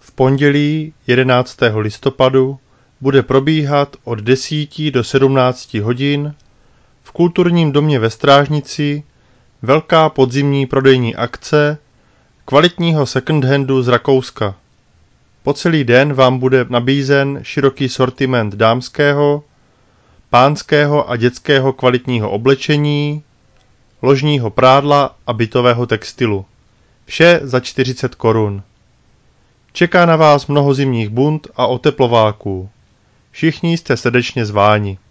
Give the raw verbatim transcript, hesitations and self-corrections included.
V pondělí jedenáctého listopadu bude probíhat od deseti do sedmnácti hodin v Kulturním domě ve Strážnici velká podzimní prodejní akce kvalitního second-handu z Rakouska. Po celý den vám bude nabízen široký sortiment dámského, pánského a dětského kvalitního oblečení, ložního prádla a bytového textilu. Vše za čtyřicet korun. Čeká na vás mnoho zimních bund a oteplováků. Všichni jste srdečně zváni.